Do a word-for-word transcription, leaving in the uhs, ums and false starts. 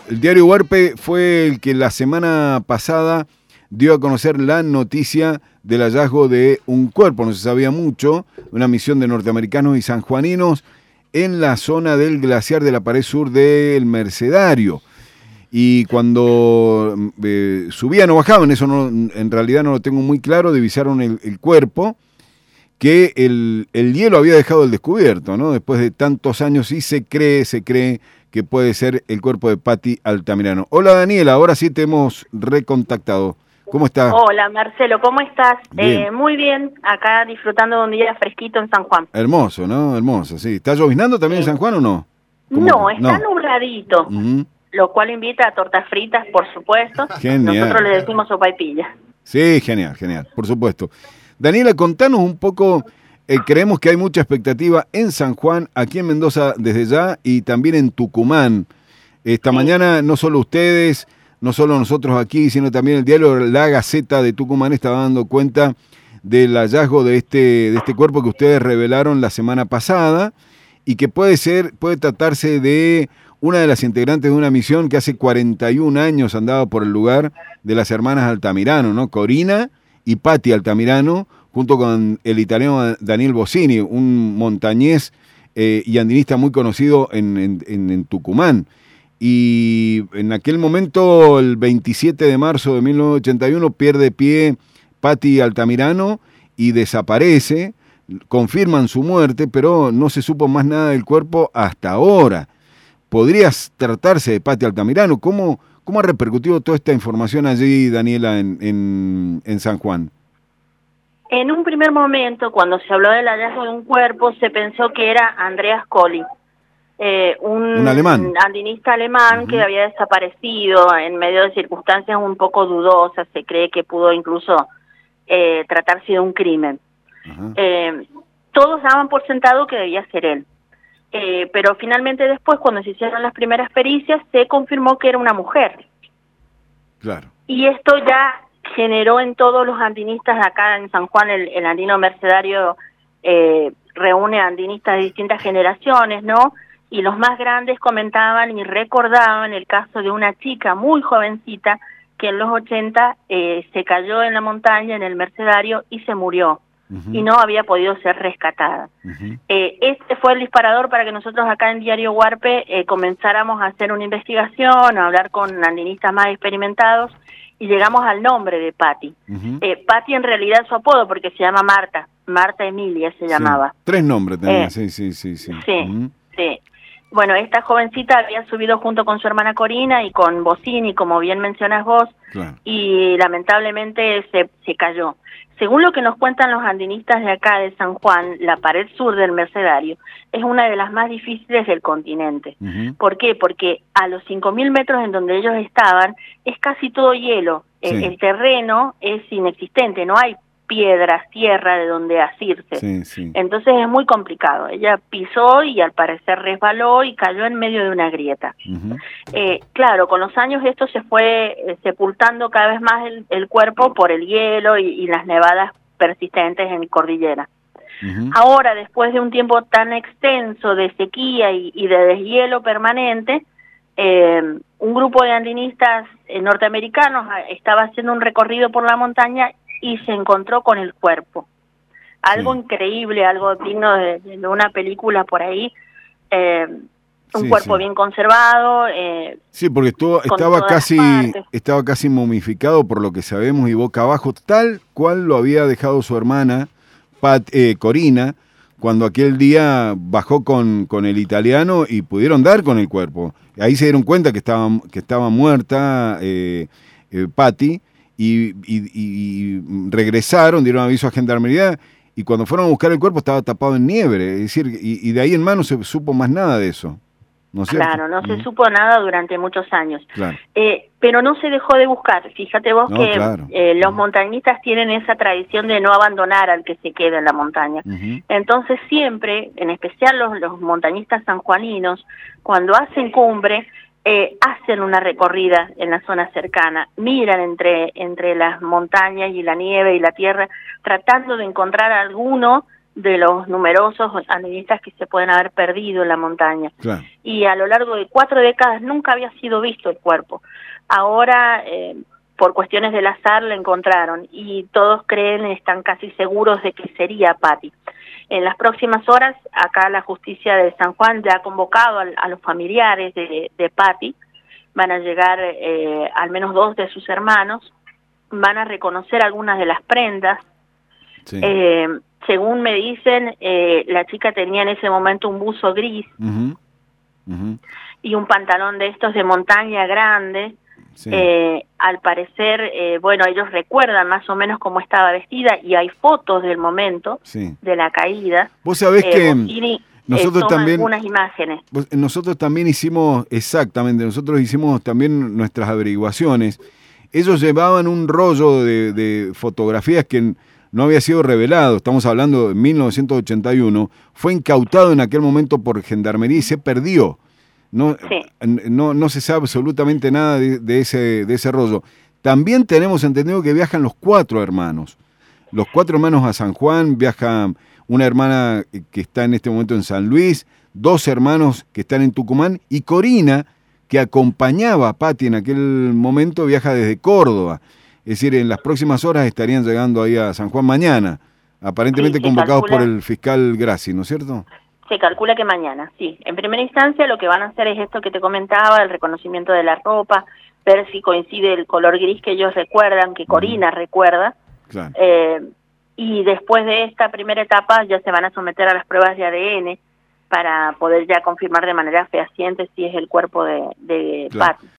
el diario Huarpe fue el que la semana pasada dio a conocer la noticia del hallazgo de un cuerpo, no se sabía mucho, una misión de norteamericanos y sanjuaninos en la zona del glaciar de la pared sur del Mercedario. Y cuando eh, subían o bajaban, eso no, en realidad no lo tengo muy claro, divisaron el, el cuerpo, que el, el hielo había dejado el descubierto, ¿no? Después de tantos años, y se cree, se cree que puede ser el cuerpo de Patti Altamirano. Hola Daniela, ahora sí te hemos recontactado. ¿Cómo estás? Hola Marcelo, ¿cómo estás? Bien. Eh, muy bien, acá disfrutando de un día fresquito en San Juan. Hermoso, ¿no? Hermoso, sí. ¿Está lloviznando también sí. en San Juan o no? No, está no. nubladito, uh-huh. lo cual invita a tortas fritas, por supuesto. Genial. Nosotros le decimos sopaipilla. Sí, genial, genial, por supuesto. Daniela, contanos un poco, eh, creemos que hay mucha expectativa en San Juan, aquí en Mendoza desde ya y también en Tucumán. Esta sí. mañana no solo ustedes, no solo nosotros aquí, sino también el diario La Gaceta de Tucumán está dando cuenta del hallazgo de este, de este cuerpo que ustedes revelaron la semana pasada y que puede ser, puede tratarse de una de las integrantes de una misión que hace cuarenta y un años andaba por el lugar de las hermanas Altamirano, ¿no? Corina y Patti Altamirano, junto con el italiano Daniel Bossini, un montañés eh, y andinista muy conocido en, en, en, en Tucumán. Y en aquel momento, el veintisiete de marzo de mil novecientos ochenta y uno, pierde pie Patti Altamirano y desaparece, confirman su muerte, pero no se supo más nada del cuerpo hasta ahora. ¿Podrías tratarse de Patti Altamirano? ¿Cómo, cómo ha repercutido toda esta información allí, Daniela, en, en, en San Juan? En un primer momento, cuando se habló del hallazgo de un cuerpo, se pensó que era Andreas Colli. Eh, un, un alemán. andinista alemán uh-huh. que había desaparecido en medio de circunstancias un poco dudosas, se cree que pudo incluso eh, tratarse de un crimen. Uh-huh. Eh, todos daban por sentado que debía ser él, eh, pero finalmente después, cuando se hicieron las primeras pericias, se confirmó que era una mujer. Claro. Y esto ya generó en todos los andinistas acá en San Juan, el, el andino mercedario eh, reúne andinistas de distintas generaciones, ¿no? Y los más grandes comentaban y recordaban el caso de una chica muy jovencita que en los ochenta eh, se cayó en la montaña, en el Mercedario, y se murió. Uh-huh. Y no había podido ser rescatada. Uh-huh. Eh, este fue el disparador para que nosotros acá en Diario Huarpe eh, comenzáramos a hacer una investigación, a hablar con andinistas más experimentados, y llegamos al nombre de Patti. Uh-huh. Eh, Patti en realidad su apodo, porque se llama Marta, Marta Emilia se llamaba. Sí. Tres nombres tenía, eh, sí, sí, sí. Sí, sí. Uh-huh. sí. Bueno, esta jovencita había subido junto con su hermana Corina y con Bossini, como bien mencionas vos, claro. y lamentablemente se, se cayó. Según lo que nos cuentan los andinistas de acá de San Juan, la pared sur del Mercedario es una de las más difíciles del continente. Uh-huh. ¿Por qué? Porque a los cinco mil metros en donde ellos estaban es casi todo hielo. Sí. El, el terreno es inexistente, no hay piedras, tierra de donde asirse. Sí, sí. Entonces es muy complicado. Ella pisó y al parecer resbaló y cayó en medio de una grieta. Uh-huh. Eh, claro, con los años esto se fue eh, sepultando cada vez más el, el cuerpo por el hielo y, y las nevadas persistentes en cordillera. Uh-huh. Ahora, después de un tiempo tan extenso de sequía y, y de deshielo permanente, eh, un grupo de andinistas eh, norteamericanos estaba haciendo un recorrido por la montaña y se encontró con el cuerpo. Algo sí. increíble, algo digno de, de una película por ahí. Eh, un sí, cuerpo sí. bien conservado. Eh, sí, porque estuvo, estaba casi estaba casi momificado por lo que sabemos y boca abajo, tal cual lo había dejado su hermana, Pat, eh, Corina, cuando aquel día bajó con, con el italiano y pudieron dar con el cuerpo. Ahí se dieron cuenta que estaba, que estaba muerta eh, eh, Patti. Y, y, y regresaron, dieron aviso a Gendarmería y cuando fueron a buscar el cuerpo estaba tapado en nieve, es decir, y, y de ahí en más no se supo más nada de eso, ¿no es cierto? Claro, no se mm. supo nada durante muchos años, claro. eh, pero no se dejó de buscar. Fíjate vos no, que claro. eh, los montañistas tienen esa tradición de no abandonar al que se queda en la montaña. Uh-huh. Entonces siempre, en especial los, los montañistas sanjuaninos, cuando hacen cumbre, Eh, hacen una recorrida en la zona cercana, miran entre, entre las montañas y la nieve y la tierra, tratando de encontrar alguno de los numerosos andinistas que se pueden haber perdido en la montaña. Claro. Y a lo largo de cuatro décadas nunca había sido visto el cuerpo. Ahora, eh, por cuestiones del azar, lo encontraron y todos creen, están casi seguros de que sería Patti. En las próximas horas, acá la justicia de San Juan ya ha convocado a, a los familiares de, de Patti. Van a llegar eh, al menos dos de sus hermanos, van a reconocer algunas de las prendas. Sí. Eh, según me dicen, eh, la chica tenía en ese momento un buzo gris uh-huh. Uh-huh. y un pantalón de estos de montaña grande. Sí. Eh, al parecer, eh, bueno, ellos recuerdan más o menos cómo estaba vestida y hay fotos del momento sí. de la caída. Vos sabés eh, que Bocini, nosotros eh, también algunas imágenes. Nosotros también hicimos, exactamente, nosotros hicimos también nuestras averiguaciones. Ellos llevaban un rollo de, de fotografías que no había sido revelado, estamos hablando de mil novecientos ochenta y uno, fue incautado en aquel momento por Gendarmería y se perdió. No, sí. no, no se sabe absolutamente nada de, de, ese, de ese rollo. También tenemos entendido que viajan los cuatro hermanos. Los cuatro hermanos a San Juan, viaja una hermana que está en este momento en San Luis, dos hermanos que están en Tucumán y Corina, que acompañaba a Patti en aquel momento, viaja desde Córdoba. Es decir, en las próximas horas estarían llegando ahí a San Juan mañana, aparentemente sí, convocados calcula, por el fiscal Grassi, ¿no es cierto? Se calcula que mañana, sí. En primera instancia lo que van a hacer es esto que te comentaba, el reconocimiento de la ropa, ver si coincide el color gris que ellos recuerdan, que Corina uh-huh. recuerda. Claro. Eh, y después de esta primera etapa ya se van a someter a las pruebas de A D N para poder ya confirmar de manera fehaciente si es el cuerpo de, de claro. Patti.